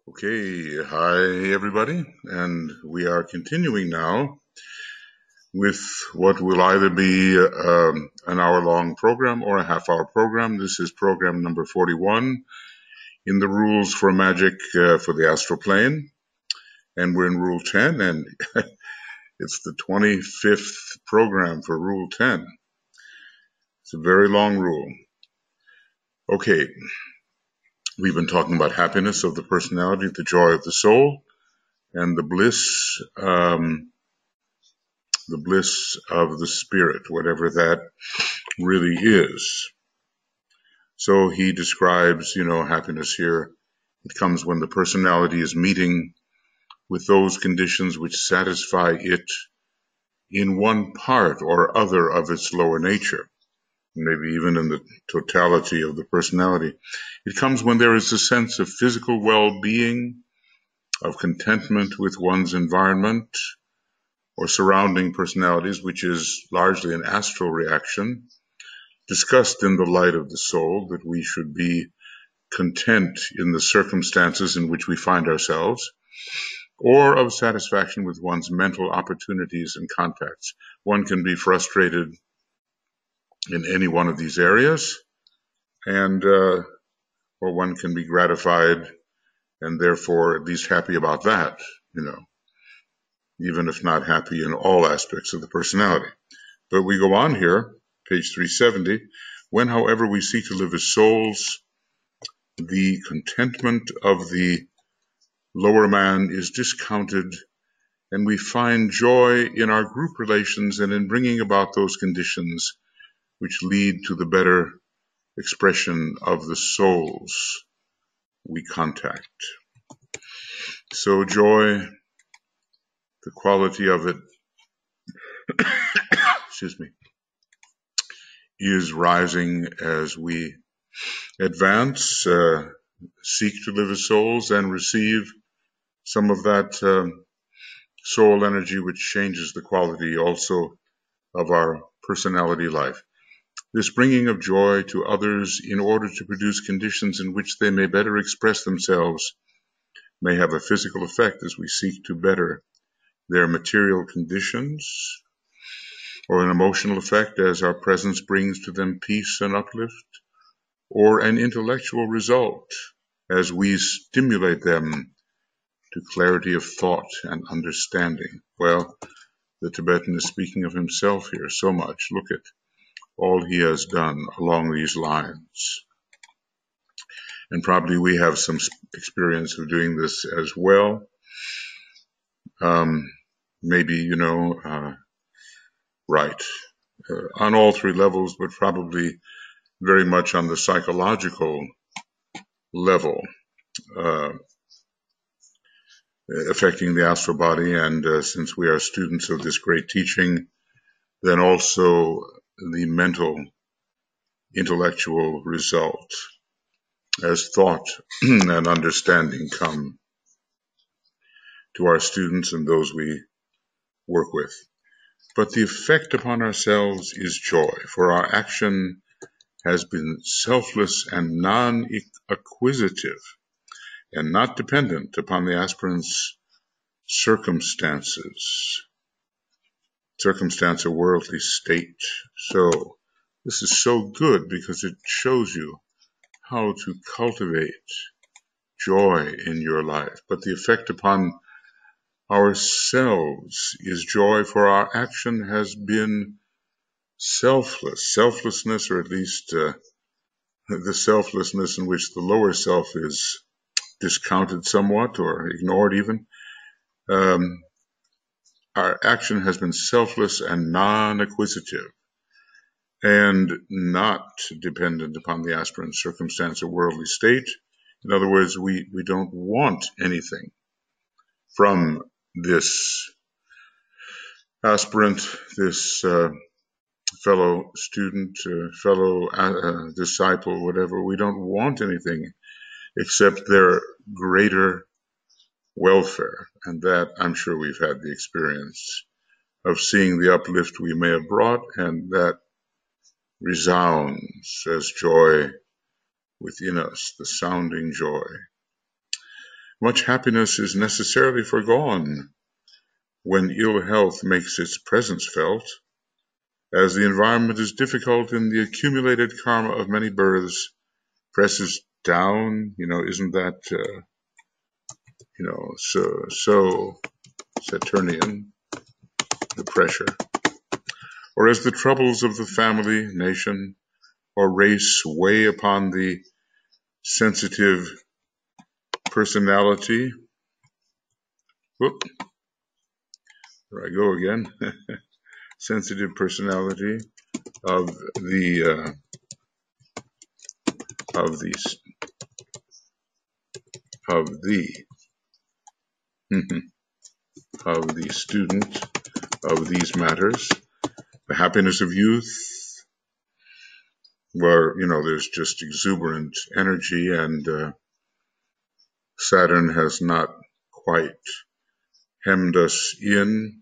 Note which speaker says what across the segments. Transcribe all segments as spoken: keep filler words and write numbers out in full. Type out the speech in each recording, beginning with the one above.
Speaker 1: Okay, hi everybody, and we are continuing now with what will either be um, an hour-long program or a half-hour program. This is program number forty-one in the rules for magic uh, for the astral plane, and we're in rule ten, and it's the twenty-fifth program for rule ten. It's a very long rule. Okay, we've been talking about happiness of the personality, the joy of the soul, and the bliss um, the bliss of the spirit, whatever that really is. So he describes, you know, happiness here. It comes when the personality is meeting with those conditions which satisfy it in one part or other of its lower nature, maybe even in the totality of the personality. It comes when there is a sense of physical well-being, of contentment with one's environment, or surrounding personalities, which is largely an astral reaction, discussed in the light of the soul, that we should be content in the circumstances in which we find ourselves, or of satisfaction with one's mental opportunities and contacts. One can be frustrated in any one of these areas, and uh, or one can be gratified and therefore at least happy about that, you know, even if not happy in all aspects of the personality. But we go on here, page three seventy, when, however, we seek to live as souls, the contentment of the lower man is discounted, and we find joy in our group relations and in bringing about those conditions which lead to the better expression of the souls we contact. So joy, the quality of it, excuse me, is rising as we advance, uh, seek to live as souls, and receive some of that um, soul energy which changes the quality also of our personality life. This bringing of joy to others in order to produce conditions in which they may better express themselves may have a physical effect as we seek to better their material conditions, or an emotional effect as our presence brings to them peace and uplift, or an intellectual result as we stimulate them to clarity of thought and understanding. Well, the Tibetan is speaking of himself here so much. Look at all he has done along these lines. And probably we have some experience of doing this as well. Um, maybe, you know, uh, right, uh, on all three levels, but probably very much on the psychological level, uh, affecting the astral body. And uh, since we are students of this great teaching, then also the mental, intellectual result as thought and understanding come to our students and those we work with. But the effect upon ourselves is joy, for our action has been selfless and non-acquisitive, and not dependent upon the aspirant's circumstances, circumstance or worldly state. So this is so good because it shows you how to cultivate joy in your life. But the effect upon ourselves is joy, for our action has been selfless. Selflessness, or at least uh, the selflessness in which the lower self is discounted somewhat or ignored even. Um, our action has been selfless and non-acquisitive, and not dependent upon the aspirant's circumstance or worldly state. In other words, we, we don't want anything from this aspirant, this uh, fellow student, uh, fellow uh, disciple, whatever. We don't want anything except their greater welfare. And that, I'm sure we've had the experience of seeing the uplift we may have brought, and that resounds as joy within us, the sounding joy. Much happiness is necessarily foregone when ill health makes its presence felt, as the environment is difficult and the accumulated karma of many births presses down. You know, isn't that, uh, you know, so, so Saturnian, the pressure? Or as the troubles of the family, nation, or race weigh upon the sensitive personality. Whoop, there I go again. Sensitive personality of the uh, of the of the of the student of these matters, the happiness of youth, where you know there's just exuberant energy, and uh, Saturn has not quite hemmed us in,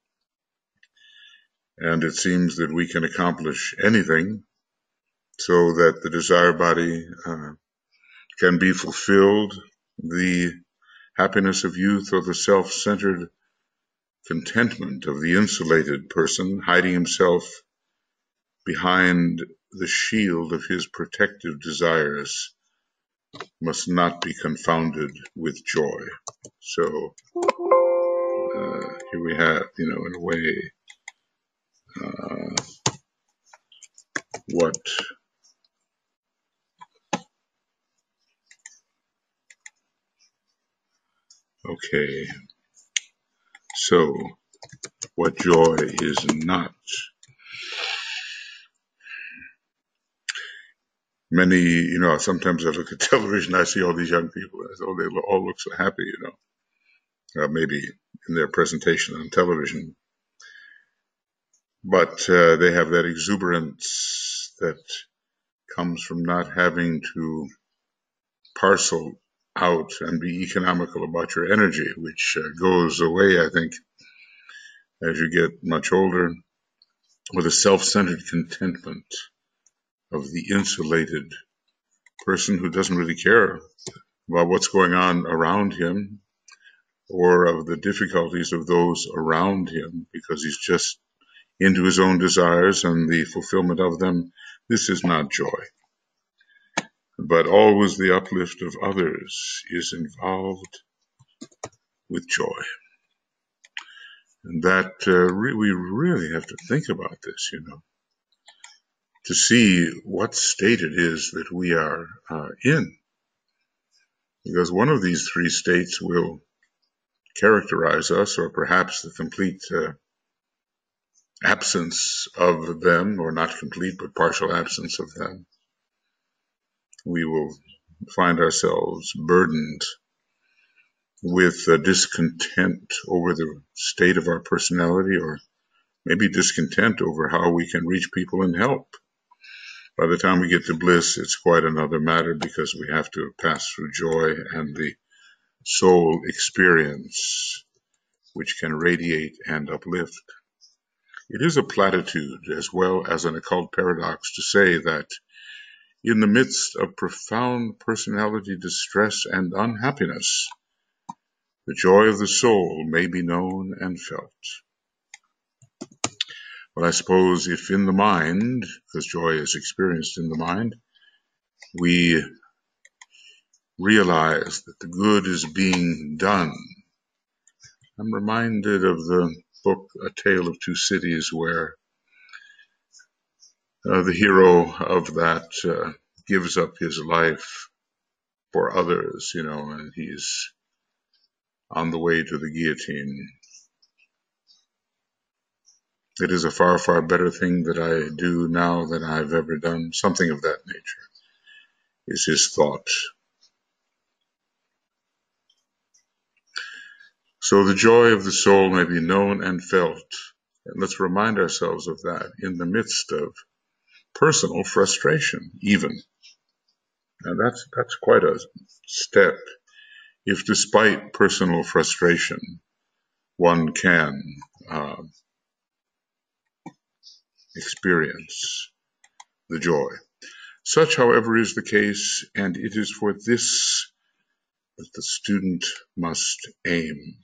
Speaker 1: and it seems that we can accomplish anything so that the desired body uh, can be fulfilled. The happiness of youth, or the self-centered contentment of the insulated person hiding himself behind the shield of his protective desires, must not be confounded with joy. So uh, here we have, you know, in a way, uh, what okay, so what joy is not. Many, you know, sometimes I look at television, I see all these young people, I say, oh, they all look so happy, you know, uh, maybe in their presentation on television. But uh, they have that exuberance that comes from not having to parcel out and be economical about your energy, which uh, goes away, I think, as you get much older, with a self-centered contentment of the insulated person who doesn't really care about what's going on around him or of the difficulties of those around him, because he's just into his own desires and the fulfillment of them. This is not joy. But always the uplift of others is involved with joy. And that uh, re- we really have to think about this, you know, to see what state it is that we are uh, in. Because one of these three states will characterize us, or perhaps the complete uh, absence of them, or not complete, but partial absence of them. We will find ourselves burdened with uh, discontent over the state of our personality, or maybe discontent over how we can reach people and help. By the time we get to bliss, it's quite another matter, because we have to pass through joy and the soul experience, which can radiate and uplift. It is a platitude as well as an occult paradox to say that in the midst of profound personality distress and unhappiness, the joy of the soul may be known and felt. But I suppose if in the mind, because joy is experienced in the mind, we realize that the good is being done. I'm reminded of the book A Tale of Two Cities, where uh, the hero of that uh, gives up his life for others, you know, and he's on the way to the guillotine. It is a far, far better thing that I do now than I've ever done. Something of that nature is his thought. So the joy of the soul may be known and felt. And let's remind ourselves of that in the midst of personal frustration, even. And that's, that's quite a step. If despite personal frustration, one can uh, experience the joy. Such, however, is the case, and it is for this that the student must aim.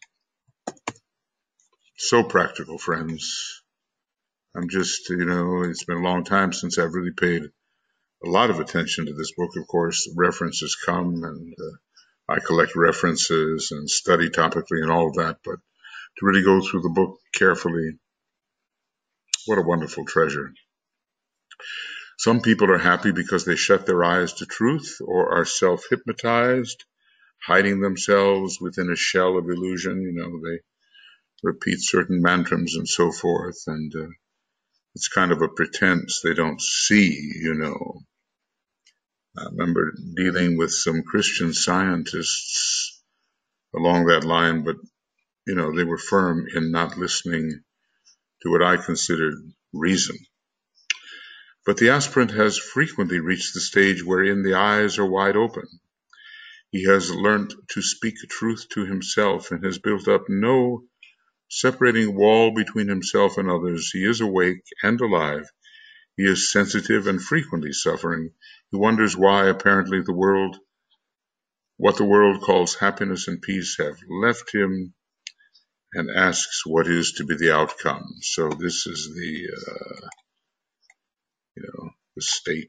Speaker 1: So practical, friends. I'm just, you know, it's been a long time since I've really paid a lot of attention to this book. Of course, references come, and uh, I collect references and study topically and all of that, but to really go through the book carefully, what a wonderful treasure. Some people are happy because they shut their eyes to truth or are self-hypnotized, hiding themselves within a shell of illusion. You know, they repeat certain mantras and so forth, and uh, it's kind of a pretense. They don't see, you know. I remember dealing with some Christian scientists along that line, but, you know, they were firm in not listening to what I considered reason. But the aspirant has frequently reached the stage wherein the eyes are wide open. He has learnt to speak truth to himself and has built up no separating wall between himself and others. He is awake and alive. He is sensitive and frequently suffering. He wonders why apparently the world, what the world calls happiness and peace, have left him, and asks what is to be the outcome. So this is the, uh, you know, the state,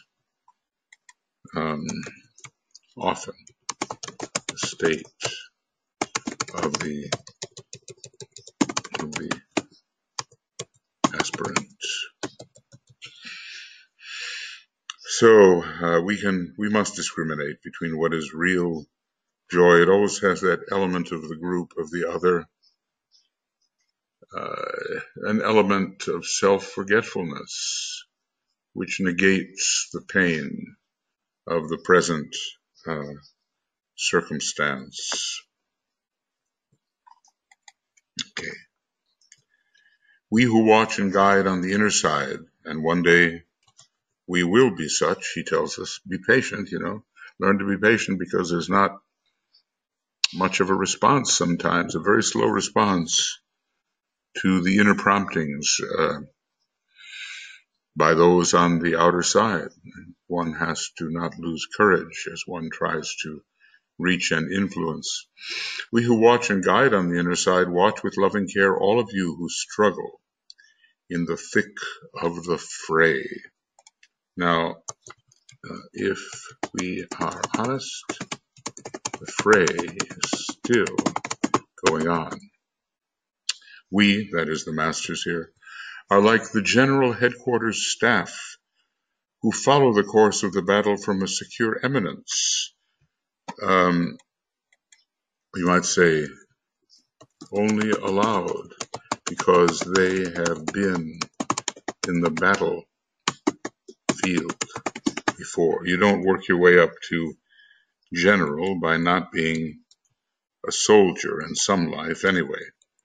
Speaker 1: um, often the state of the, of the aspirant. So uh, we can, we must discriminate between what is real joy. It always has that element of the group, of the other, uh, an element of self-forgetfulness, which negates the pain of the present uh, circumstance. Okay. We who watch and guide on the inner side, and one day we will be such, he tells us, be patient, you know, learn to be patient, because there's not much of a response sometimes, a very slow response to the inner promptings uh, by those on the outer side. One has to not lose courage as one tries to reach and influence. We who watch and guide on the inner side, watch with loving care all of you who struggle in the thick of the fray. Now, uh, if we are honest, the fray is still going on. We, that is the masters here, are like the general headquarters staff who follow the course of the battle from a secure eminence. Um, you might say, only allowed because they have been in the battlefield before. You don't work your way up to general by not being a soldier in some life anyway.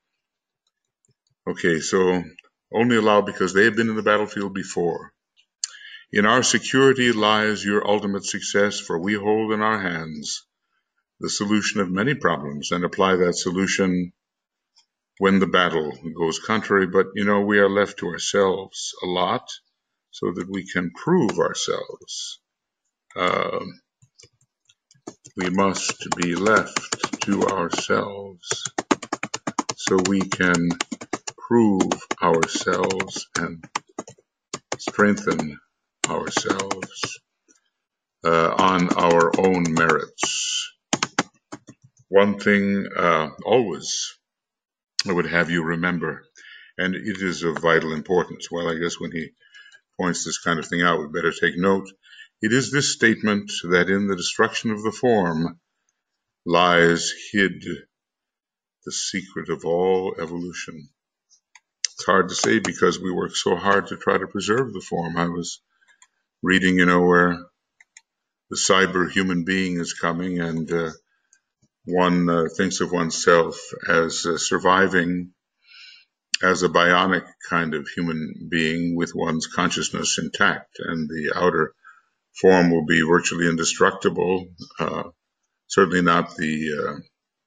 Speaker 1: Okay, so only allowed because they have been in the battlefield before. In our security lies your ultimate success, for we hold in our hands the solution of many problems and apply that solution when the battle goes contrary. But, you know, we are left to ourselves a lot so that we can prove ourselves. Uh, we must be left to ourselves so we can prove ourselves and strengthen ourselves uh, on our own merits. One thing uh, always I would have you remember, and it is of vital importance. Well, I guess when he points this kind of thing out, we better take note. It is this statement that in the destruction of the form lies hid the secret of all evolution. It's hard to say because we work so hard to try to preserve the form. I was reading, you know, where the cyber human being is coming, and uh, one uh, thinks of oneself as uh, surviving as a bionic kind of human being with one's consciousness intact, and the outer form will be virtually indestructible. Uh, certainly not the uh,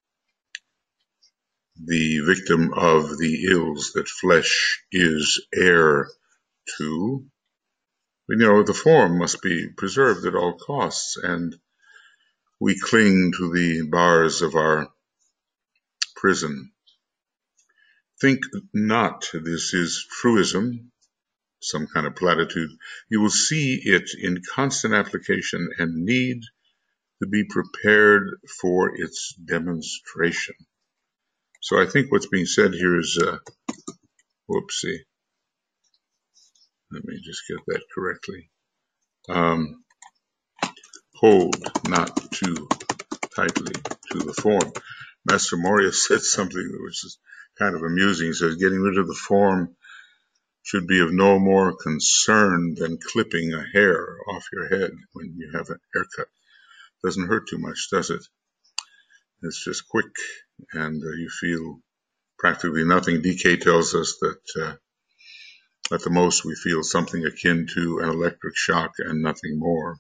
Speaker 1: the victim of the ills that flesh is heir to. You know, the form must be preserved at all costs, and we cling to the bars of our prison. Think not this is truism, some kind of platitude. You will see it in constant application and need to be prepared for its demonstration. So I think what's being said here is, uh, whoopsie, let me just get that correctly. Um, hold not too tightly to the form. Master Moria said something which is kind of amusing. He says, getting rid of the form should be of no more concern than clipping a hair off your head when you have a haircut. Doesn't hurt too much, does it? It's just quick, and uh, you feel practically nothing. D K tells us that uh, at the most we feel something akin to an electric shock and nothing more.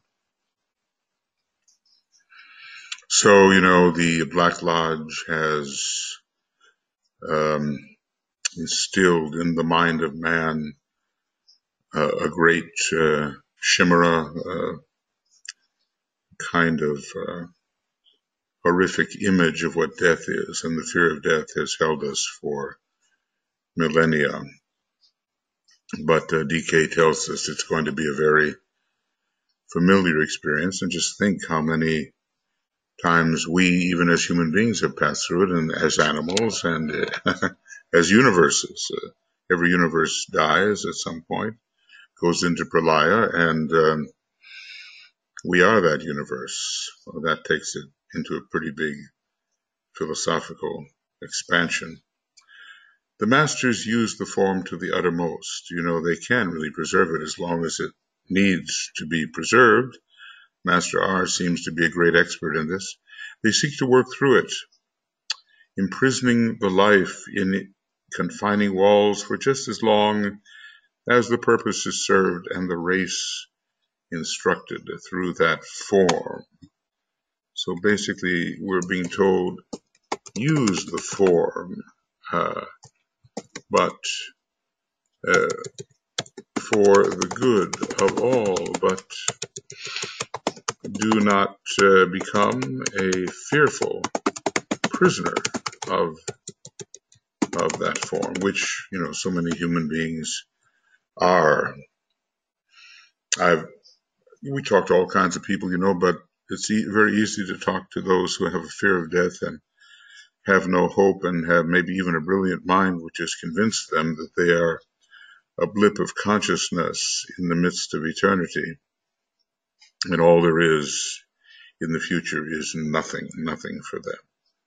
Speaker 1: So, you know, the Black Lodge has um, instilled in the mind of man uh, a great uh, chimera, uh, kind of uh, horrific image of what death is, and the fear of death has held us for millennia. But uh, D K tells us it's going to be a very familiar experience, and just think how many times we, even as human beings, have passed through it, and as animals, and uh, as universes. Uh, every universe dies at some point, goes into pralaya, and um, we are that universe. Well, that takes it into a pretty big philosophical expansion. The masters use the form to the uttermost. You know, they can really preserve it as long as it needs to be preserved. Master R seems to be a great expert in this. They seek to work through it, imprisoning the life in confining walls for just as long as the purpose is served and the race instructed through that form. So basically, we're being told, use the form, uh, but uh, for the good of all, but do not uh, become a fearful prisoner of of that form, which, you know, so many human beings are. I've we talk to all kinds of people, you know, but it's e- very easy to talk to those who have a fear of death and have no hope and have maybe even a brilliant mind which has convinced them that they are a blip of consciousness in the midst of eternity, and all there is in the future is nothing, nothing for them.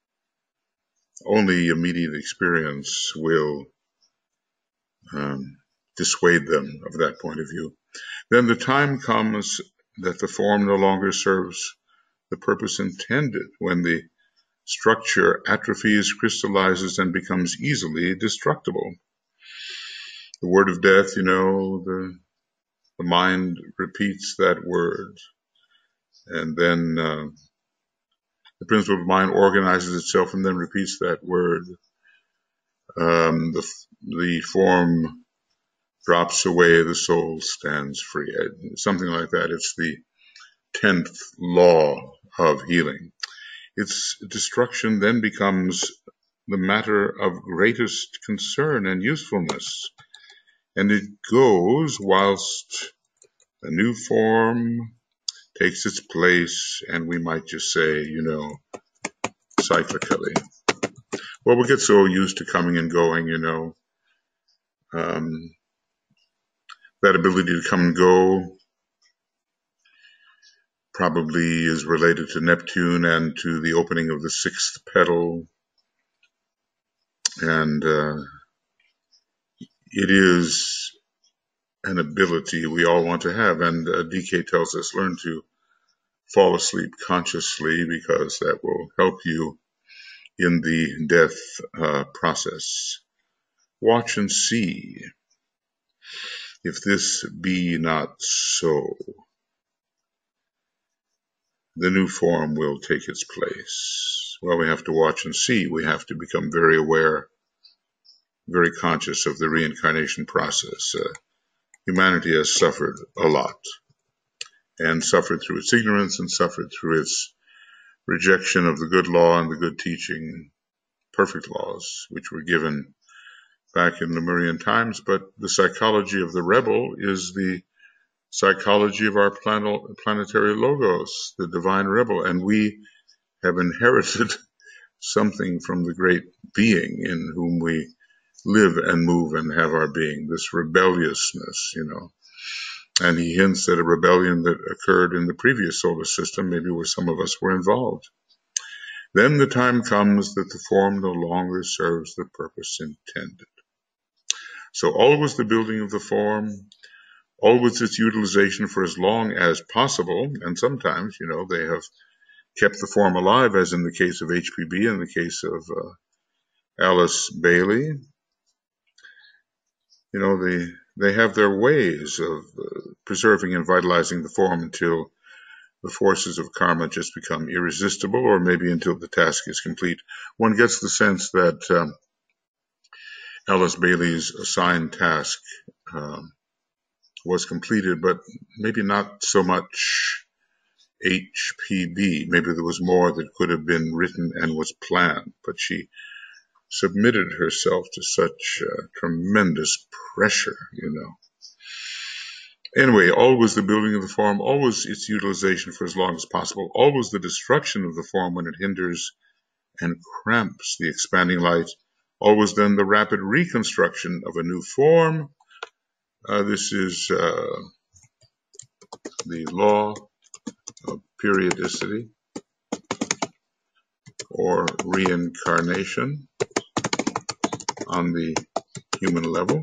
Speaker 1: Only immediate experience will um, dissuade them of that point of view. Then the time comes that the form no longer serves the purpose intended, when the structure atrophies, crystallizes, and becomes easily destructible. The word of death, you know, the, the mind repeats that word, and then uh, the principle of mind organizes itself and then repeats that word. Um, the, the form drops away, the soul stands free. Something like that. It's the tenth law of healing. Its destruction then becomes the matter of greatest concern and usefulness, and it goes whilst a new form takes its place, and we might just say, you know, cyclically. Well, we get so used to coming and going, you know, um, that ability to come and go probably is related to Neptune and to the opening of the sixth petal. And uh, it is an ability we all want to have. And uh, D K tells us, learn to fall asleep consciously, because that will help you in the death uh, process. Watch and see. If this be not so, the new form will take its place. Well, we have to watch and see. We have to become very aware, very conscious of the reincarnation process. Uh, humanity has suffered a lot, and suffered through its ignorance, and suffered through its rejection of the good law and the good teaching, perfect laws, which were given back in Lemurian times. But the psychology of the rebel is the psychology of our plan- planetary logos, the divine rebel, and we have inherited something from the great being in whom we live and move and have our being, this rebelliousness, you know. And he hints at a rebellion that occurred in the previous solar system, maybe where some of us were involved. Then the time comes that the form no longer serves the purpose intended. So always the building of the form, always its utilization for as long as possible, and sometimes, you know, they have kept the form alive, as in the case of H P B, in the case of uh, Alice Bailey. You know, they, they have their ways of uh, preserving and vitalizing the form until the forces of karma just become irresistible, or maybe until the task is complete. One gets the sense that um, Alice Bailey's assigned task um, was completed, but maybe not so much H P B. Maybe there was more that could have been written and was planned, but she submitted herself to such uh, tremendous pressure, you know. Anyway, always the building of the form, always its utilization for as long as possible, always the destruction of the form when it hinders and cramps the expanding light, always then the rapid reconstruction of a new form. Uh, this is uh, the law of periodicity or reincarnation on the human level.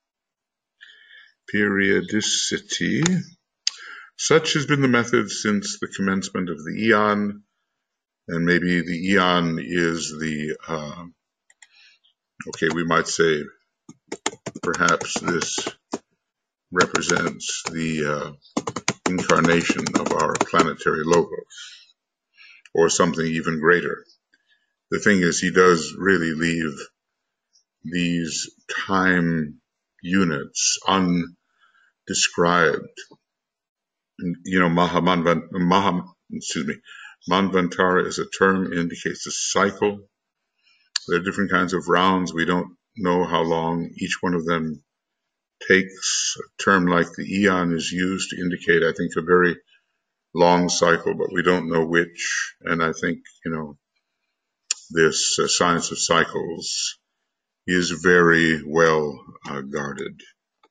Speaker 1: Periodicity. Such has been the method since the commencement of the eon, and maybe the eon is the, uh, okay, we might say perhaps this represents the uh, incarnation of our planetary logos, or something even greater. The thing is, he does really leave these time units undescribed. You know, Mahamanvan, Maha, excuse me, Manvantara is a term, it indicates a cycle. There are different kinds of rounds. We don't know how long each one of them takes. A term like the eon is used to indicate, I think, a very long cycle, but we don't know which. And I think, you know, this uh, science of cycles is very well uh, guarded.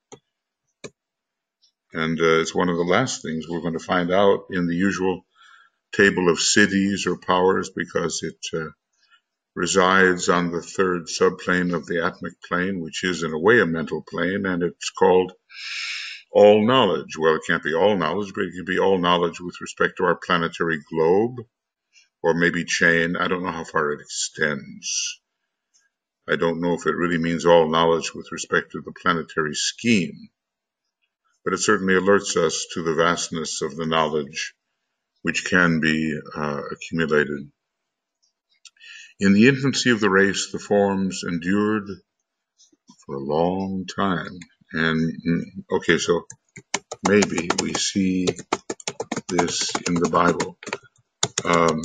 Speaker 1: And uh, it's one of the last things we're going to find out in the usual table of siddhis or powers, because it uh, resides on the third subplane of the atmic plane, which is in a way a mental plane, and it's called all knowledge. Well, it can't be all knowledge, but it can be all knowledge with respect to our planetary globe, or maybe chain. I don't know how far it extends. I don't know if it really means all knowledge with respect to the planetary scheme, but it certainly alerts us to the vastness of the knowledge which can be uh, accumulated. In the infancy of the race, the forms endured for a long time. And, okay, so maybe we see this in the Bible. Um,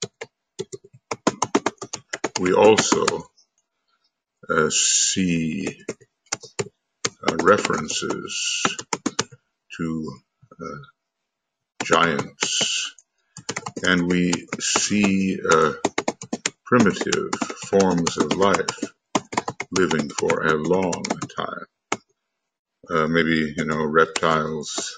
Speaker 1: we also uh, see uh, references to uh, giants, and we see uh, primitive forms of life living for a long time. Uh, maybe, you know, reptiles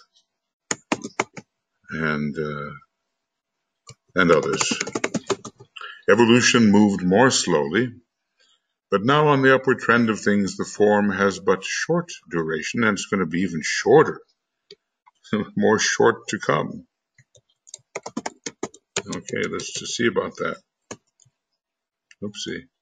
Speaker 1: and uh, and others. Evolution moved more slowly, but now on the upward trend of things, the form has but short duration, and it's going to be even shorter, more short to come. Okay, let's just see about that. Oopsie.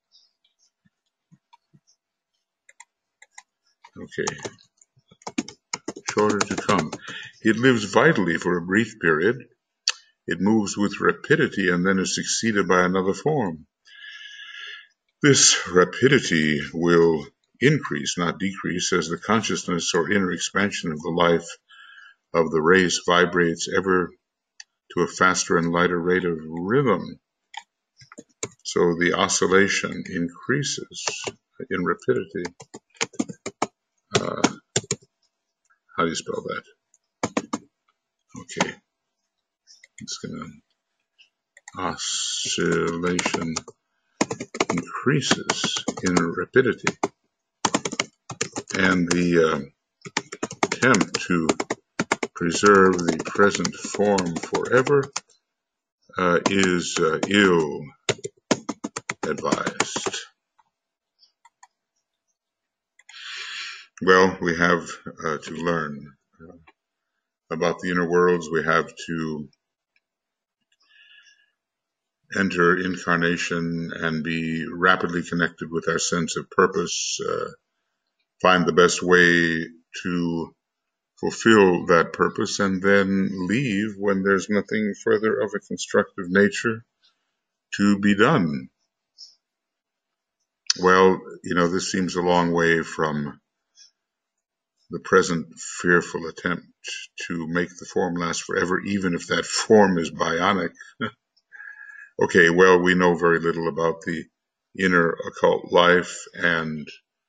Speaker 1: Okay, shorter to come. It lives vitally for a brief period. It moves with rapidity and then is succeeded by another form. This rapidity will increase, not decrease, as the consciousness or inner expansion of the life of the race vibrates ever to a faster and lighter rate of rhythm. So the oscillation increases in rapidity. Uh, how do you spell that? Okay, it's gonna oscillation increases in rapidity, and the uh, attempt to preserve the present form forever uh, is uh, ill advised. Well, we have uh, to learn uh, about the inner worlds. We have to enter incarnation and be rapidly connected with our sense of purpose, uh, find the best way to fulfill that purpose, and then leave when there's nothing further of a constructive nature to be done. Well, you know, this seems a long way from the present fearful attempt to make the form last forever, even if that form is bionic. Okay, well, we know very little about the inner occult life and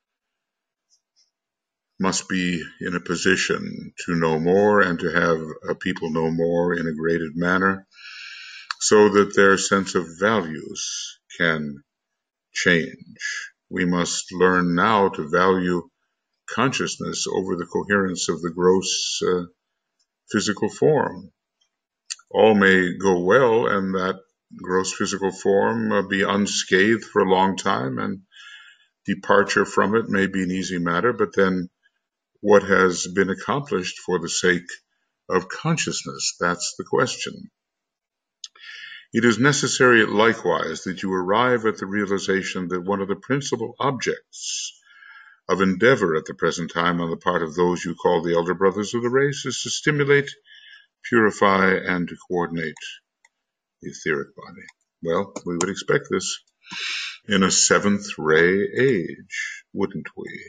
Speaker 1: must be in a position to know more and to have uh, people know more in a graded manner so that their sense of values can change. We must learn now to value consciousness over the coherence of the gross uh, physical form. All may go well and that gross physical form uh, be unscathed for a long time, and departure from it may be an easy matter, but then what has been accomplished for the sake of consciousness? That's the question. It is necessary likewise that you arrive at the realization that one of the principal objects of endeavor at the present time on the part of those you call the elder brothers of the race is to stimulate, purify, and to coordinate the etheric body. Well, we would expect this in a seventh ray age, wouldn't we?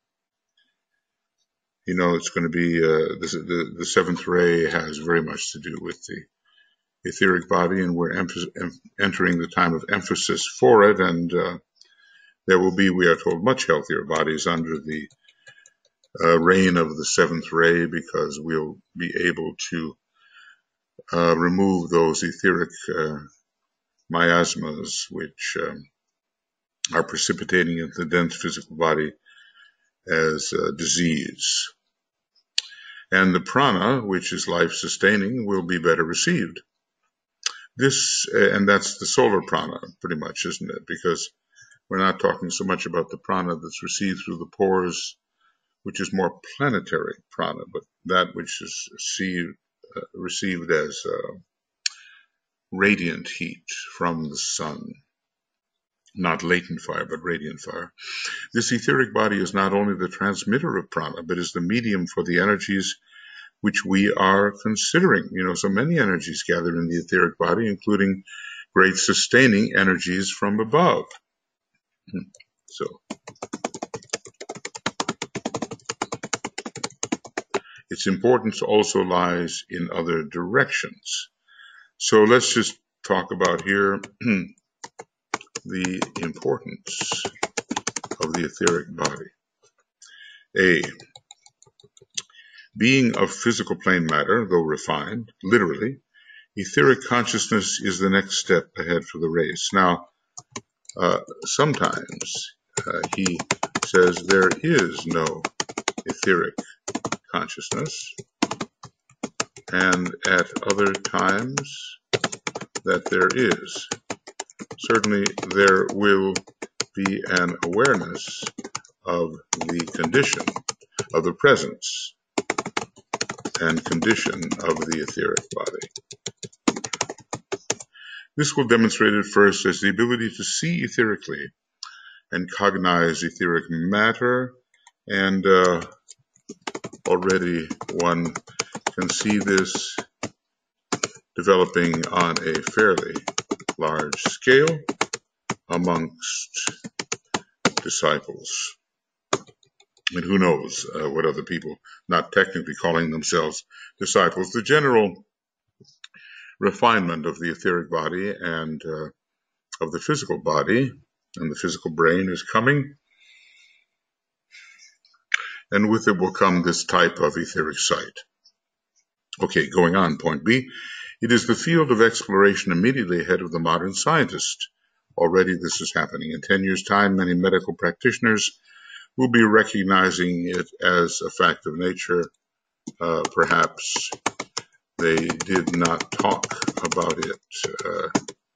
Speaker 1: You know, it's going to be, uh, the, the, the seventh ray has very much to do with the etheric body, and we're em- entering the time of emphasis for it, and uh, there will be, we are told, much healthier bodies under the uh, reign of the seventh ray, because we'll be able to uh, remove those etheric uh, miasmas which um, are precipitating into the dense physical body as uh, disease. And the prana, which is life-sustaining, will be better received. This, uh, and that's the solar prana, pretty much, isn't it? Because we're not talking so much about the prana that's received through the pores, which is more planetary prana, but that which is received, uh, received as uh, radiant heat from the sun. Not latent fire, but radiant fire. This etheric body is not only the transmitter of prana, but is the medium for the energies which we are considering. You know, so many energies gather in the etheric body, including great sustaining energies from above. So, its importance also lies in other directions. So let's just talk about here the importance of the etheric body. A. Being of physical plane matter, though refined, literally, etheric consciousness is the next step ahead for the race. Now, uh, sometimes uh, he says there is no etheric consciousness, and at other times that there is. Certainly there will be an awareness of the condition, of the presence and condition of the etheric body. This will demonstrate it first as the ability to see etherically and cognize etheric matter, and uh, already one can see this developing on a fairly large scale amongst disciples. And who knows uh, what other people, not technically calling themselves disciples. The general refinement of the etheric body and uh, of the physical body and the physical brain is coming. And with it will come this type of etheric sight. Okay, going on, point B. It is the field of exploration immediately ahead of the modern scientist. Already this is happening. In ten years' time, many medical practitioners will be recognizing it as a fact of nature. Uh, perhaps they did not talk about it uh,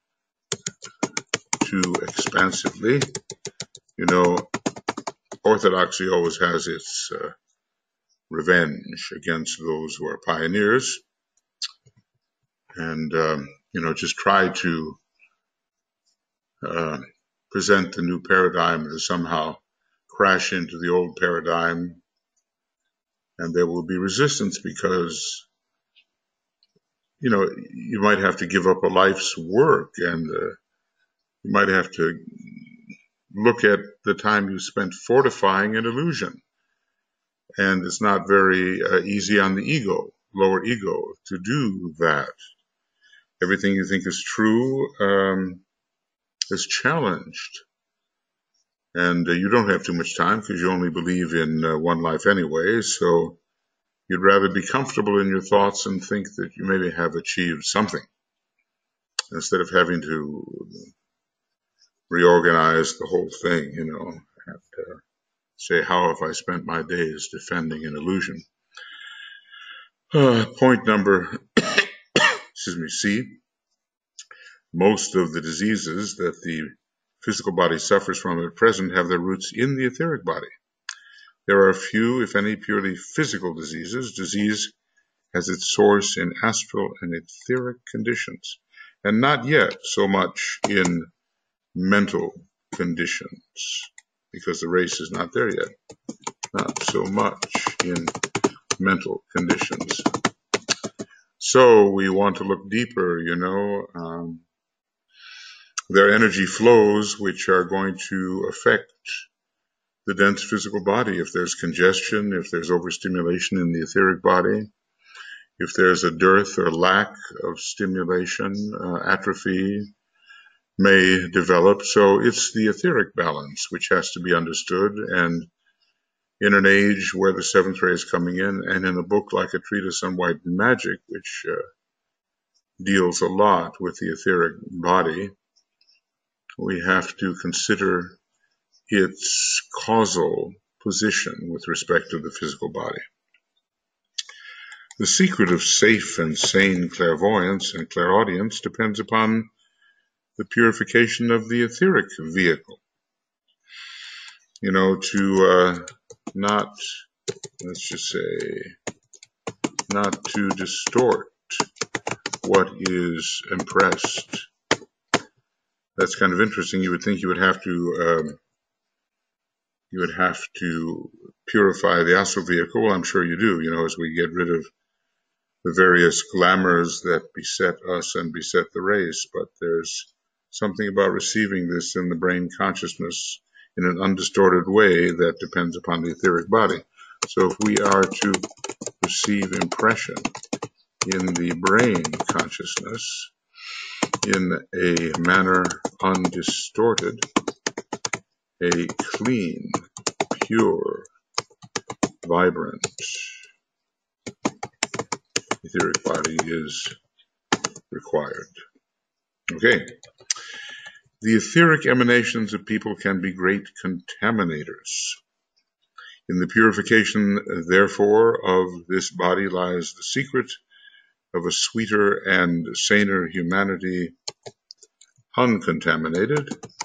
Speaker 1: too expansively. You know, orthodoxy always has its uh, revenge against those who are pioneers. And, um, you know, just try to uh, present the new paradigm to somehow crash into the old paradigm. And there will be resistance because, you know, you might have to give up a life's work, and uh, you might have to look at the time you spent fortifying an illusion. And it's not very uh, easy on the ego, lower ego, to do that. Everything you think is true um, is challenged. And uh, you don't have too much time because you only believe in uh, one life anyway. So you'd rather be comfortable in your thoughts and think that you maybe have achieved something instead of having to reorganize the whole thing, you know, and uh, say, how have I spent my days defending an illusion? Uh, point number, excuse me, C. Most of the diseases that the physical body suffers from at present have their roots in the etheric body. There are few, if any, purely physical diseases. Disease has its source in astral and etheric conditions, and not yet so much in mental conditions, because the race is not there yet. Not so much in mental conditions. So we want to look deeper, you know. Um, there are energy flows which are going to affect the dense physical body. If there's congestion, if there's overstimulation in the etheric body, if there's a dearth or lack of stimulation, uh, atrophy may develop. So it's the etheric balance which has to be understood. And in an age where the seventh ray is coming in, and in a book like A Treatise on White Magic, which uh, deals a lot with the etheric body, we have to consider its causal position with respect to the physical body. The secret of safe and sane clairvoyance and clairaudience depends upon the purification of the etheric vehicle. You know, to uh, not, let's just say, not to distort what is impressed. That's kind of interesting. You would think you would have to, um, you would have to purify the astral vehicle. Well, I'm sure you do, you know, as we get rid of the various glamours that beset us and beset the race. But there's something about receiving this in the brain consciousness in an undistorted way that depends upon the etheric body. So if we are to receive impression in the brain consciousness in a manner undistorted, a clean, pure, vibrant etheric body is required. Okay. The etheric emanations of people can be great contaminators. In the purification, therefore, of this body lies the secret of a sweeter and saner humanity, uncontaminated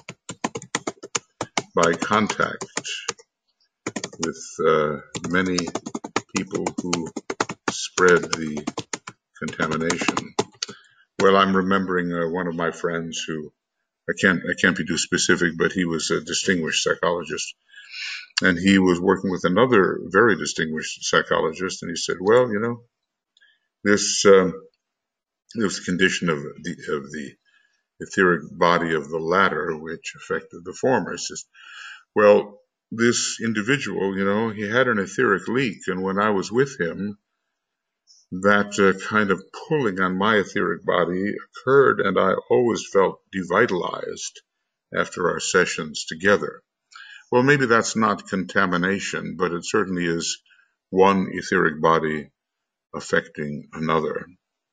Speaker 1: by contact with uh, many people who spread the contamination. Well, I'm remembering uh, one of my friends who, I can't, I can't be too specific, but he was a distinguished psychologist. And he was working with another very distinguished psychologist, and he said, well, you know, this, um, this condition of the, of the etheric body of the latter, which affected the former. He says, well, this individual, you know, he had an etheric leak, and when I was with him, that uh, kind of pulling on my etheric body occurred, and I always felt devitalized after our sessions together. Well, maybe that's not contamination, but it certainly is one etheric body affecting another.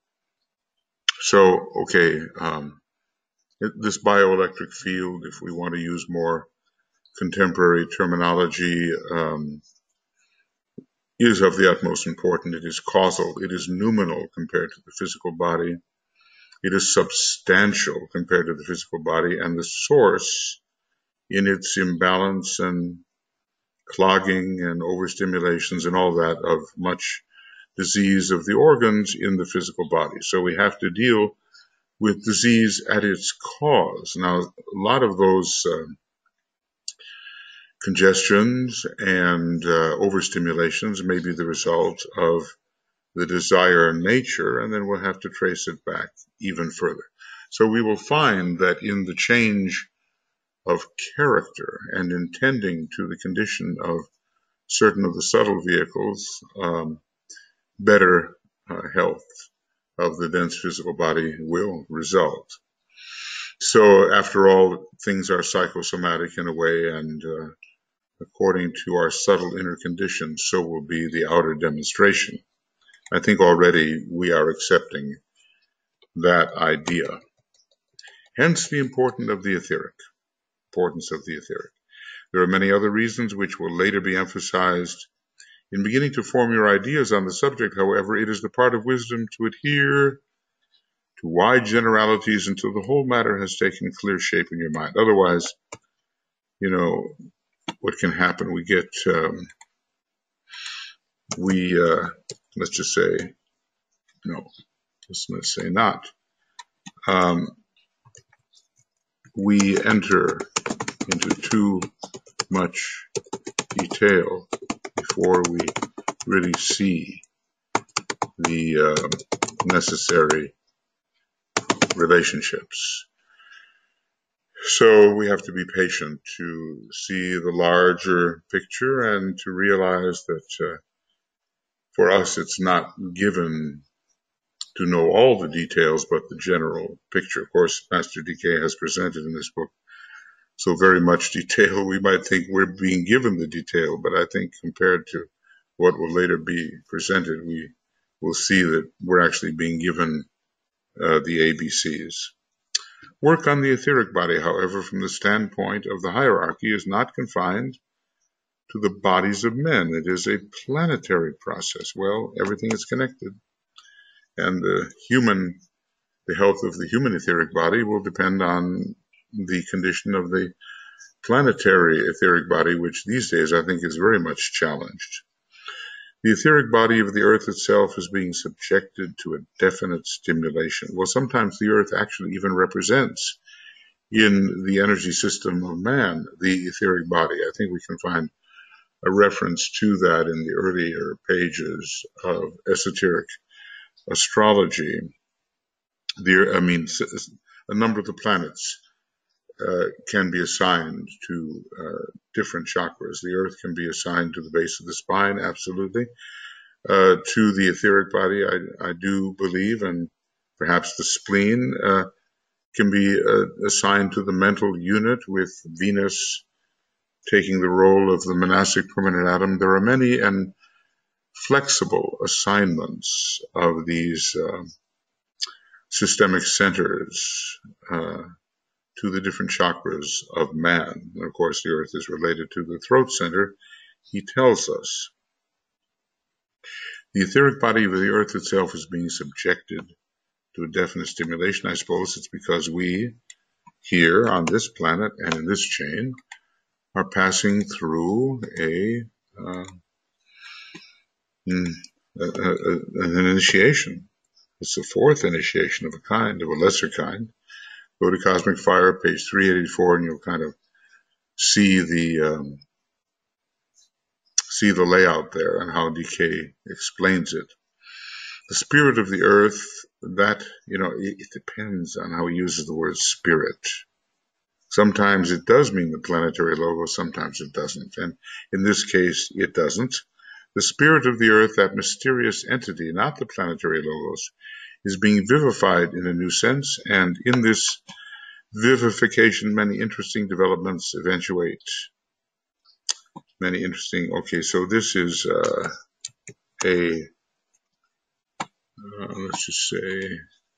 Speaker 1: So, okay, um, this bioelectric field, if we want to use more contemporary terminology, um, is of the utmost importance. It is causal. It is noumenal compared to the physical body. It is substantial compared to the physical body, and the source in its imbalance and clogging and overstimulations and all that of much disease of the organs in the physical body. So we have to deal with disease at its cause. Now, a lot of those uh, congestions and uh, overstimulations may be the result of the desire in nature, and then we'll have to trace it back even further. So we will find that in the change of character and intending to the condition of certain of the subtle vehicles, um, better uh, health of the dense physical body will result. So after all, things are psychosomatic in a way, and uh, according to our subtle inner conditions, so will be the outer demonstration. I think already we are accepting that idea. Hence the importance of the etheric, importance of the etheric. There are many other reasons which will later be emphasized. In beginning to form your ideas on the subject, however, it is the part of wisdom to adhere to wide generalities until the whole matter has taken clear shape in your mind. Otherwise, you know, what can happen, we get, um, we, uh, let's just say, no, let's say not. Um, we enter into too much detail before we really see the uh, necessary relationships. So we have to be patient to see the larger picture and to realize that uh, for us it's not given to know all the details, but the general picture. Of course, Master D K has presented in this book so very much detail, we might think we're being given the detail, but I think compared to what will later be presented, we will see that we're actually being given uh, the A B Cs. Work on the etheric body, however, from the standpoint of the hierarchy, is not confined to the bodies of men. It is a planetary process. Well, everything is connected. And the human, the health of the human etheric body will depend on the condition of the planetary etheric body, which these days I think is very much challenged. The etheric body of the earth itself is being subjected to a definite stimulation. Well, sometimes the earth actually even represents in the energy system of man the etheric body. I think we can find a reference to that in the earlier pages of esoteric astrology. The, I mean, a number of the planets uh, can be assigned to uh, different chakras. The earth can be assigned to the base of the spine, absolutely. Uh, to the etheric body, I, I do believe, and perhaps the spleen uh, can be uh, assigned to the mental unit, with Venus taking the role of the monastic permanent atom. There are many and flexible assignments of these uh, systemic centers uh, to the different chakras of man. And of course, the earth is related to the throat center, he tells us. The etheric body of the earth itself is being subjected to a definite stimulation. I suppose it's because we, here on this planet and in this chain, are passing through a, uh, a, a, a an initiation. It's the fourth initiation of a kind, of a lesser kind. Go to Cosmic Fire, page three eighty-four, and you'll kind of see the um, see the layout there and how D K explains it. The spirit of the earth, that, you know, it, it depends on how he uses the word spirit. Sometimes it does mean the planetary logo, sometimes it doesn't. And in this case, it doesn't. The spirit of the earth, that mysterious entity, not the planetary logos, is being vivified in a new sense, and in this vivification, many interesting developments eventuate. Many interesting, okay, so this is uh, a, uh, let's just say,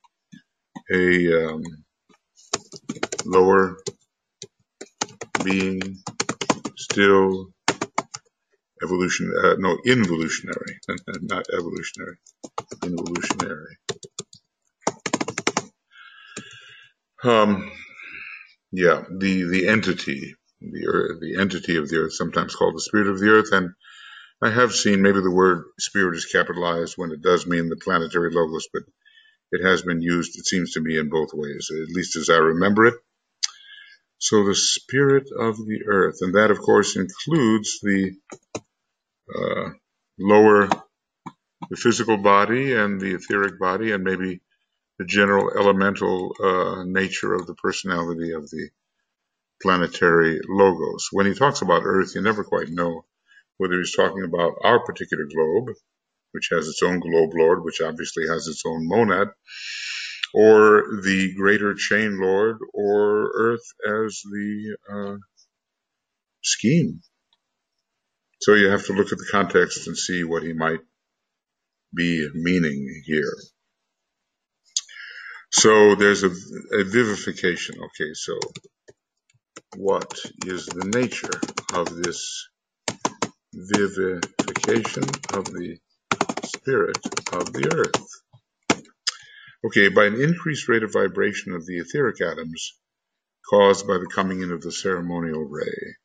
Speaker 1: a um, lower being, still evolution, uh, no, involutionary, not evolutionary, involutionary. Um, yeah, the, the entity, the earth, the entity of the earth, sometimes called the spirit of the earth, and I have seen maybe the word spirit is capitalized when it does mean the planetary logos, but it has been used, it seems to me, in both ways, at least as I remember it. So the spirit of the earth, and that, of course, includes the uh, lower, the physical body and the etheric body, and maybe the general elemental uh, nature of the personality of the planetary logos. When he talks about Earth, you never quite know whether he's talking about our particular globe, which has its own globe lord, which obviously has its own monad, or the greater chain lord, or Earth as the uh, scheme. So you have to look at the context and see what he might be meaning here. So there's a, a vivification. Okay, so what is the nature of this vivification of the spirit of the earth? Okay, by an increased rate of vibration of the etheric atoms caused by the coming in of the ceremonial ray.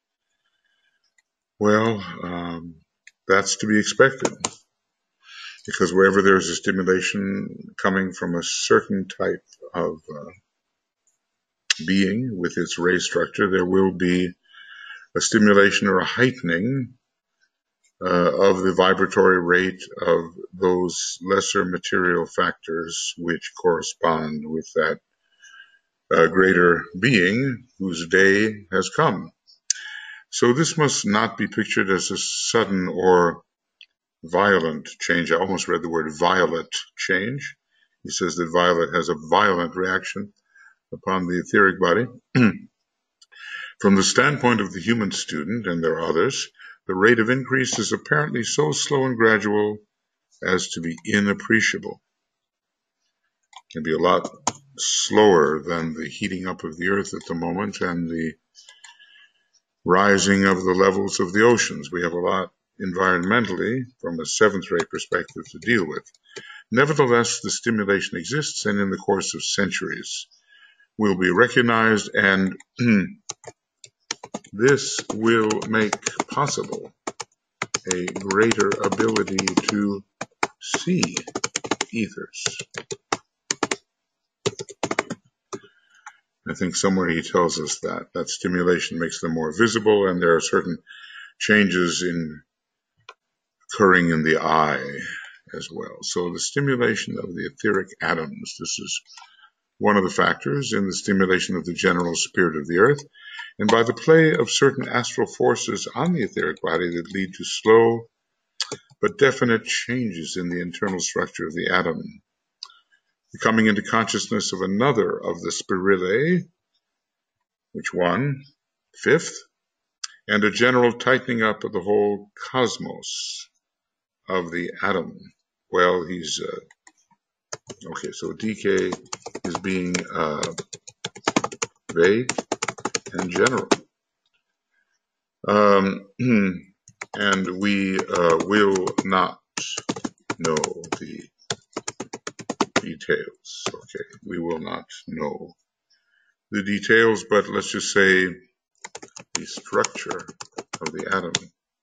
Speaker 1: Well, um, that's to be expected, because wherever there's a stimulation coming from a certain type of uh, being with its ray structure, there will be a stimulation or a heightening uh, of the vibratory rate of those lesser material factors which correspond with that uh, greater being whose day has come. So this must not be pictured as a sudden or violent change. I almost read the word violet change. He says that violet has a violent reaction upon the etheric body. From the standpoint of the human student, and there are others, the rate of increase is apparently so slow and gradual as to be inappreciable. It can be a lot slower than the heating up of the earth at the moment and the rising of the levels of the oceans. We have a lot environmentally, from a seventh rate perspective, to deal with. Nevertheless, the stimulation exists, and in the course of centuries will be recognized, and this will make possible a greater ability to see ethers. I think somewhere he tells us that that stimulation makes them more visible, and there are certain changes in occurring in the eye as well. So the stimulation of the etheric atoms, this is one of the factors in the stimulation of the general spirit of the earth, and by the play of certain astral forces on the etheric body that lead to slow but definite changes in the internal structure of the atom. The coming into consciousness of another of the spirillae, which one? Fifth, and a general tightening up of the whole cosmos of the atom. Well, he's, uh, okay, so D K is being uh, vague and general. Um, and we uh, will not know the details. Okay, we will not know the details, but let's just say the structure of the atom,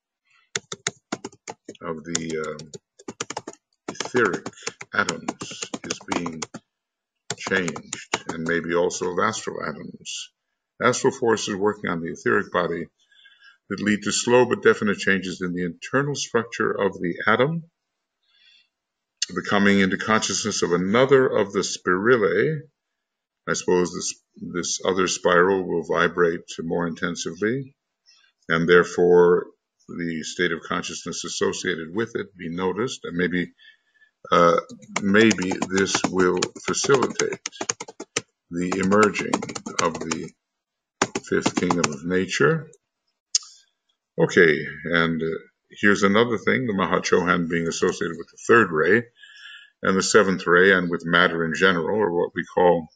Speaker 1: of the um, etheric atoms, is being changed, and maybe also of astral atoms. Astral forces working on the etheric body that lead to slow but definite changes in the internal structure of the atom, the coming into consciousness of another of the spirillae. I suppose this, this other spiral will vibrate more intensively, and therefore the state of consciousness associated with it be noticed, and maybe uh, maybe this will facilitate the emerging of the fifth kingdom of nature. Okay, and uh, here's another thing, the Mahachohan being associated with the third ray and the seventh ray, and with matter in general, or what we call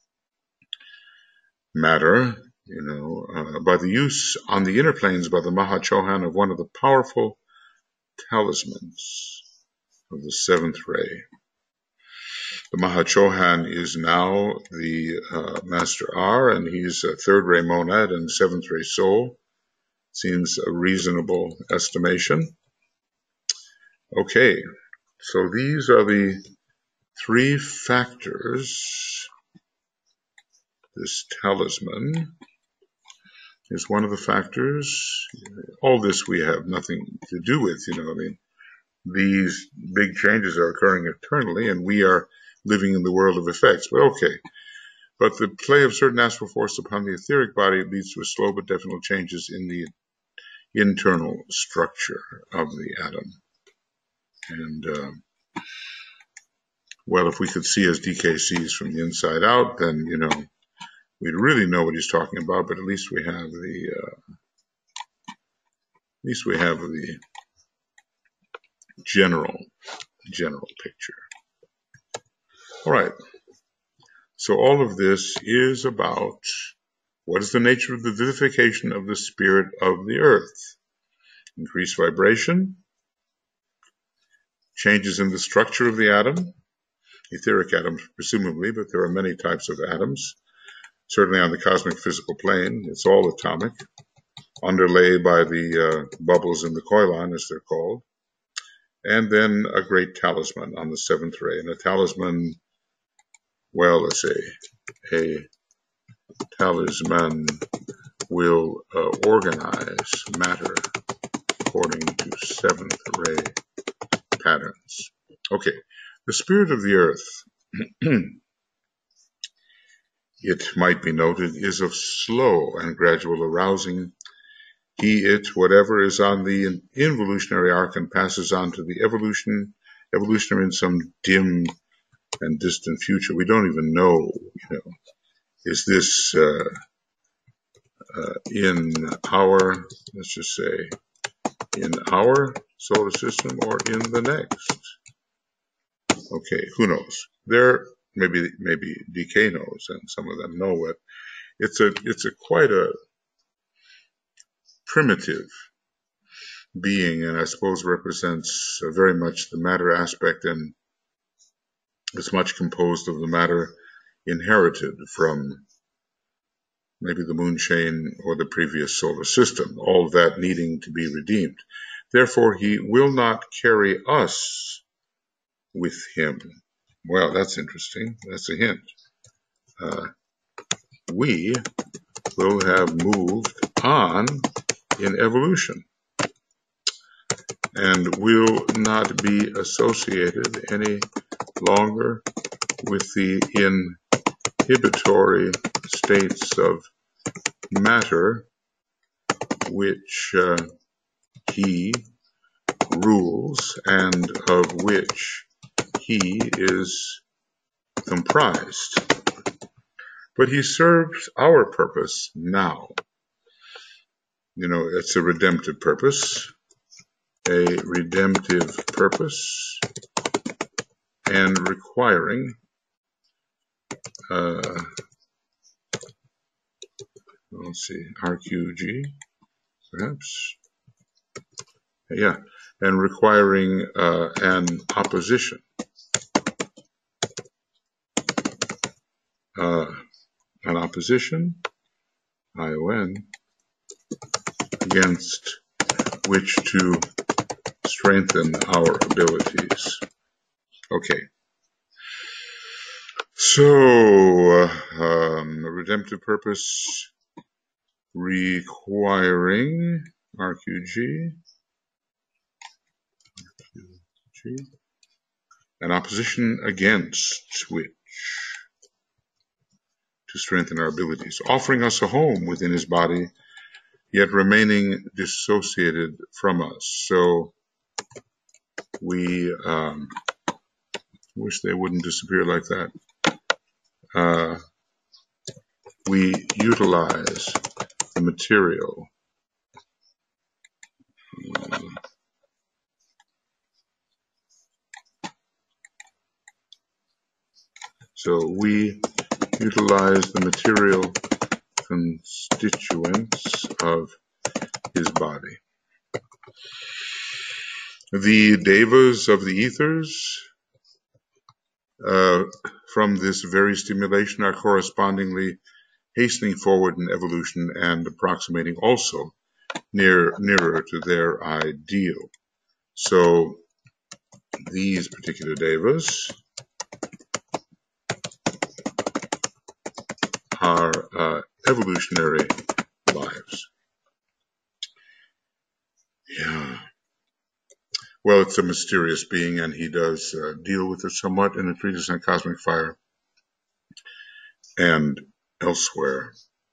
Speaker 1: matter, you know, uh, by the use on the inner planes by the Mahachohan of one of the powerful talismans of the seventh ray. The Mahachohan is now the uh, Master R, and he's a third ray monad and seventh ray soul. Seems a reasonable estimation. Okay, so these are the three factors. This talisman is one of the factors. All this we have nothing to do with, you know, I mean, these big changes are occurring eternally, and we are living in the world of effects, but okay. But the play of certain astral force upon the etheric body leads to a slow but definite changes in the internal structure of the atom. And, uh, well, if we could see as D K Cs from the inside out, then, you know, we'd really know what he's talking about, but at least we have the, uh, at least we have the general, general picture. All right. So all of this is about what is the nature of the vivification of the spirit of the earth? Increased vibration, changes in the structure of the atom, etheric atoms presumably, but there are many types of atoms. Certainly on the cosmic physical plane, it's all atomic, underlaid by the uh, bubbles in the koilon, as they're called. And then a great talisman on the seventh ray. And a talisman, well, let's say, a talisman will uh, organize matter according to seventh ray patterns. Okay, the spirit of the earth, it might be noted, is of slow and gradual arousing. He, it, whatever is on the involutionary arc and passes on to the evolution, evolutionary in some dim and distant future. We don't even know, you know, is this uh, uh, in our, let's just say, in our solar system or in the next? Okay, who knows? There, maybe maybe D K knows, and some of them know it. It's a it's a quite a primitive being, and I suppose represents uh, very much the matter aspect, and is much composed of the matter inherited from maybe the moon chain or the previous solar system, all of that needing to be redeemed. Therefore, he will not carry us with him. Well, that's interesting. That's a hint. Uh, we will have moved on in evolution and will not be associated any longer with the inhibitory states of matter which uh, he rules and of which he is comprised. But he serves our purpose now. You know, it's a redemptive purpose, a redemptive purpose, and requiring uh, let's see, R Q G, perhaps, yeah, and requiring uh, an opposition, uh, an opposition, I O N, against which to strengthen our abilities. Okay. So, uh, um, a redemptive purpose requiring R Q G, R Q G, an opposition against which to strengthen our abilities, offering us a home within his body yet remaining dissociated from us. So we um, wish they wouldn't disappear like that. Uh, we utilize the material. So we utilize the material constituents of his body. The devas of the ethers uh, from this very stimulation are correspondingly hastening forward in evolution and approximating also near nearer to their ideal. So these particular devas are uh, evolutionary lives. Yeah. Well, it's a mysterious being, and he does uh, deal with it somewhat in the treatise on cosmic fire and elsewhere.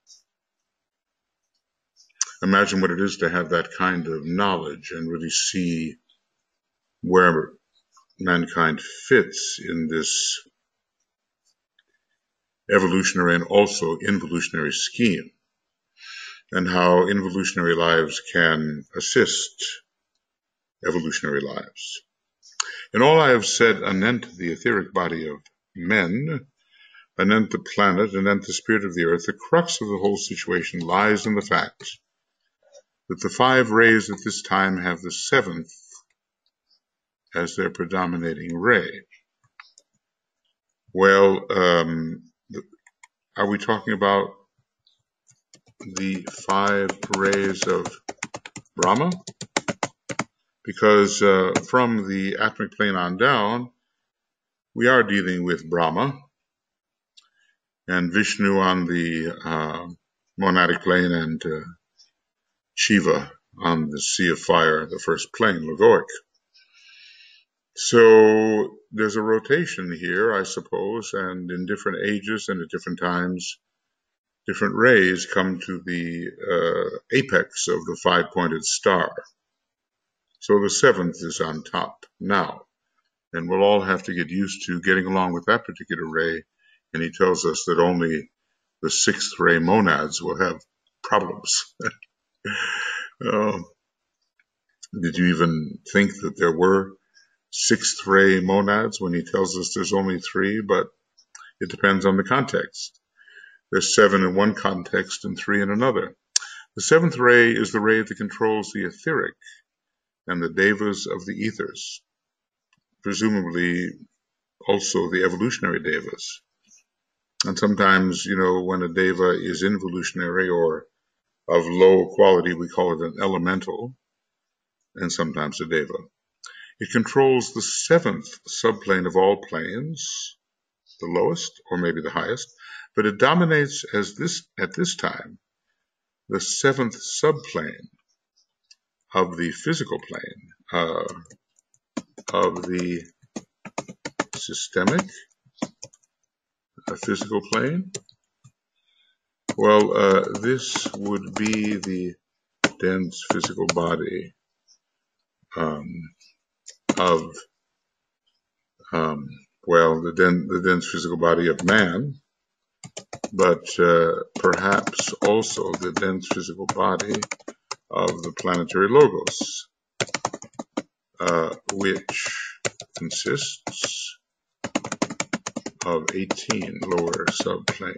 Speaker 1: Imagine what it is to have that kind of knowledge and really see where mankind fits in this evolutionary and also involutionary scheme, and how involutionary lives can assist evolutionary lives. In all I have said anent the etheric body of men, anent the planet, anent the spirit of the earth, the crux of the whole situation lies in the fact that the five rays at this time have the seventh as their predominating ray. Well, um, are we talking about the five rays of Brahma? Because uh, from the atomic plane on down, we are dealing with Brahma and Vishnu on the uh, monadic plane, and uh, Shiva on the sea of fire, the first plane, Logoic. So there's a rotation here, I suppose, and in different ages and at different times, different rays come to the uh, apex of the five-pointed star. So the seventh is on top now, and we'll all have to get used to getting along with that particular ray. And he tells us that only the sixth ray monads will have problems. uh, did you even think that there were sixth ray monads when he tells us there's only three? But it depends on the context. There's seven in one context and three in another. The seventh ray is the ray that controls the etheric and the devas of the ethers, presumably also the evolutionary devas. And sometimes, you know, when a deva is involutionary or of low quality, we call it an elemental, and sometimes a deva. It controls the seventh subplane of all planes, the lowest or maybe the highest, but it dominates as this at this time the seventh subplane of the physical plane, uh, of the systemic, a physical plane. Well, uh, this would be the dense physical body um, of, um, well, the, den the dense physical body of man, but uh, perhaps also the dense physical body of the planetary logos, uh, which consists of eighteen lower subplanes.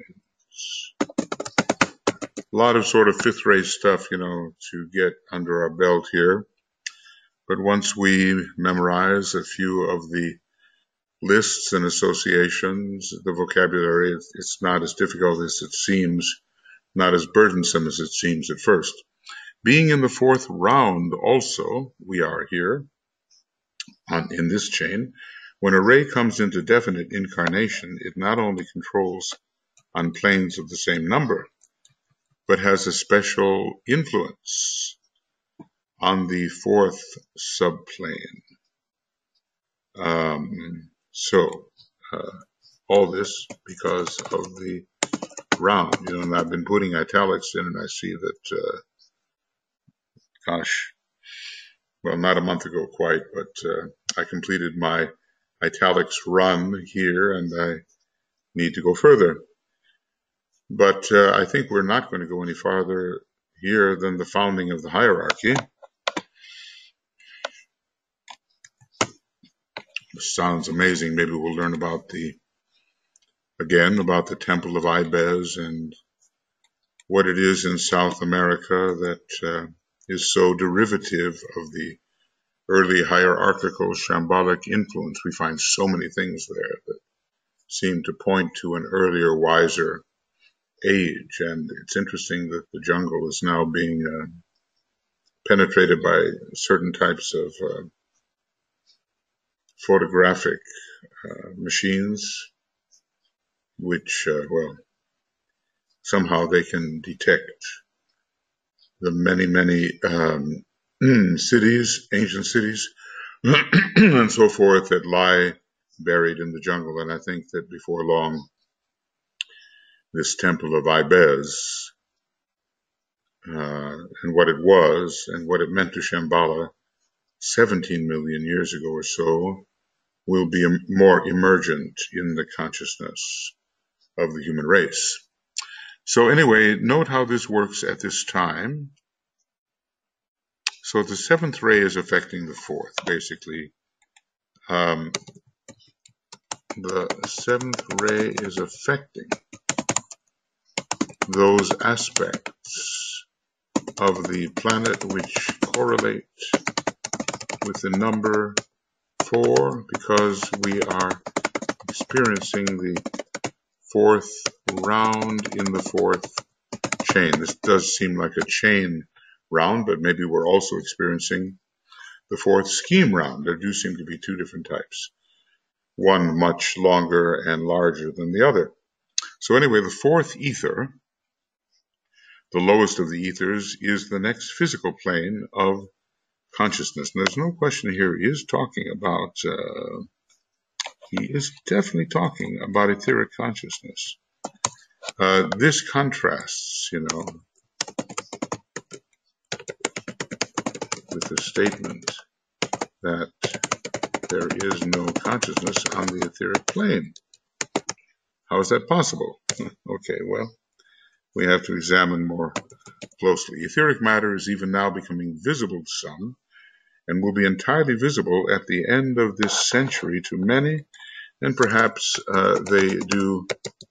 Speaker 1: A lot of sort of fifth ray stuff, you know, to get under our belt here. But once we memorize a few of the lists and associations, the vocabulary, it's not as difficult as it seems, not as burdensome as it seems at first. Being in the fourth round also, we are here on, in this chain. When a ray comes into definite incarnation, it not only controls on planes of the same number, but has a special influence on the fourth subplane. Um, so, uh, all this because of the round, you know, and I've been putting italics in, and I see that uh, gosh, well, not a month ago quite, but uh, I completed my italics run here, and I need to go further. But uh, I think we're not going to go any farther here than the founding of the hierarchy. This sounds amazing. Maybe we'll learn about the, again, about the Temple of Ibez and what it is in South America that uh, is so derivative of the early hierarchical shambolic influence. We find so many things there that seem to point to an earlier, wiser age. And it's interesting that the jungle is now being uh, penetrated by certain types of uh, photographic uh, machines, which, uh, well, somehow they can detect the many, many um, cities, ancient cities, and so forth that lie buried in the jungle. And I think that before long, this temple of Ibez uh, and what it was and what it meant to Shambhala seventeen million years ago or so will be more emergent in the consciousness of the human race. So anyway, note how this works at this time. So the seventh ray is affecting the fourth, basically. Um, the seventh ray is affecting those aspects of the planet which correlate with the number four, because we are experiencing the fourth round in the fourth chain. This does seem like a chain round, but maybe we're also experiencing the fourth scheme round. There do seem to be two different types, one much longer and larger than the other. So anyway, the fourth ether, the lowest of the ethers, is the next physical plane of consciousness. And there's no question here, he is talking about, uh, he is definitely talking about etheric consciousness. Uh, this contrasts, you know, with the statement that there is no consciousness on the etheric plane. How is that possible? Okay, well, we have to examine more closely. Etheric matter is even now becoming visible to some, and will be entirely visible at the end of this century to many, and perhaps uh, they do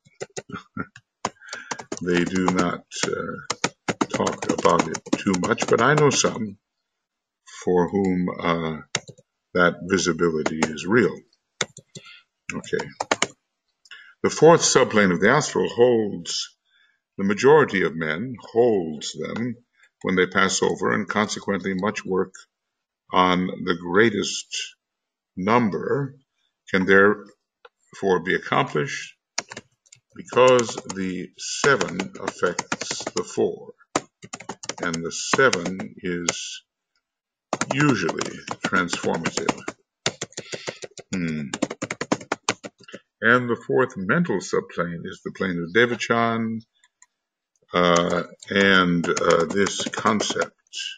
Speaker 1: they do not uh, talk about it too much, but I know some for whom uh, that visibility is real. Okay. The fourth subplane of the astral holds the majority of men, holds them when they pass over, and consequently much work on the greatest number can therefore be accomplished because the seven affects the four, and the seven is usually transformative. Hmm. And the fourth mental subplane is the plane of Devachan, uh, and uh, this concept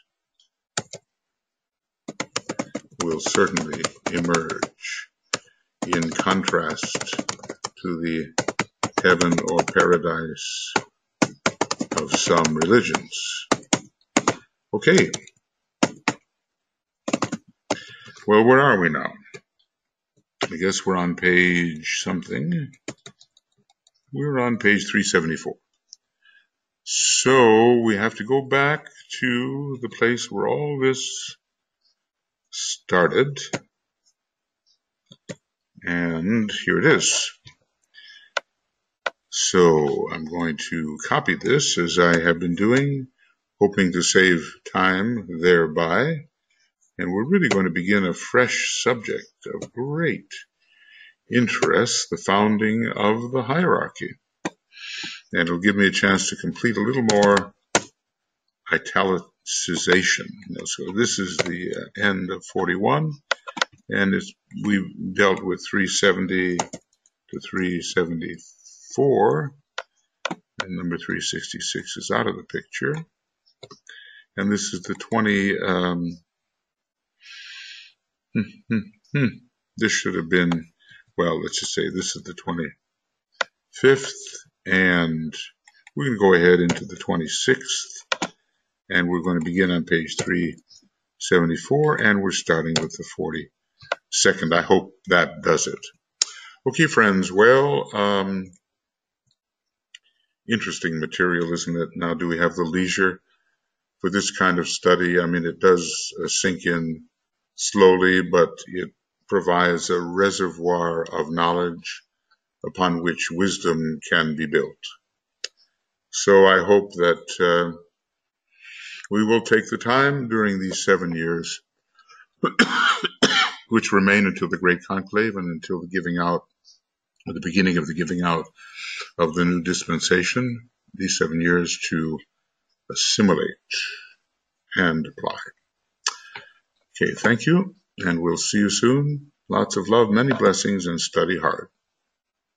Speaker 1: will certainly emerge in contrast to the heaven or paradise of some religions. Okay. Well, where are we now? I guess we're on page something. We're on page three seventy-four. So we have to go back to the place where all this started. And here it is. So I'm going to copy this as I have been doing, hoping to save time thereby. And we're really going to begin a fresh subject of great interest, the founding of the hierarchy. And it'll give me a chance to complete a little more italicization. So this is the end of forty-one, and it's, we've dealt with three seventy to three seventy-four, and number three sixty-six is out of the picture. and this is the twenty. Um, hmm, hmm, hmm. This should have been, well, let's just say this is the twenty-fifth, and we're going to go ahead into the twenty-sixth, and we're going to begin on page three seventy-four, and we're starting with the forty-second. I hope that does it. Okay, friends, well, um, interesting material, isn't it? Now, do we have the leisure for this kind of study? I mean, it does uh, sink in slowly, but it provides a reservoir of knowledge upon which wisdom can be built. So I hope that uh, we will take the time during these seven years, which remain until the Great Conclave and until the giving out, or the beginning of the giving out of the new dispensation, these seven years to assimilate and apply. Okay, thank you, and we'll see you soon. Lots of love, many blessings, and study hard.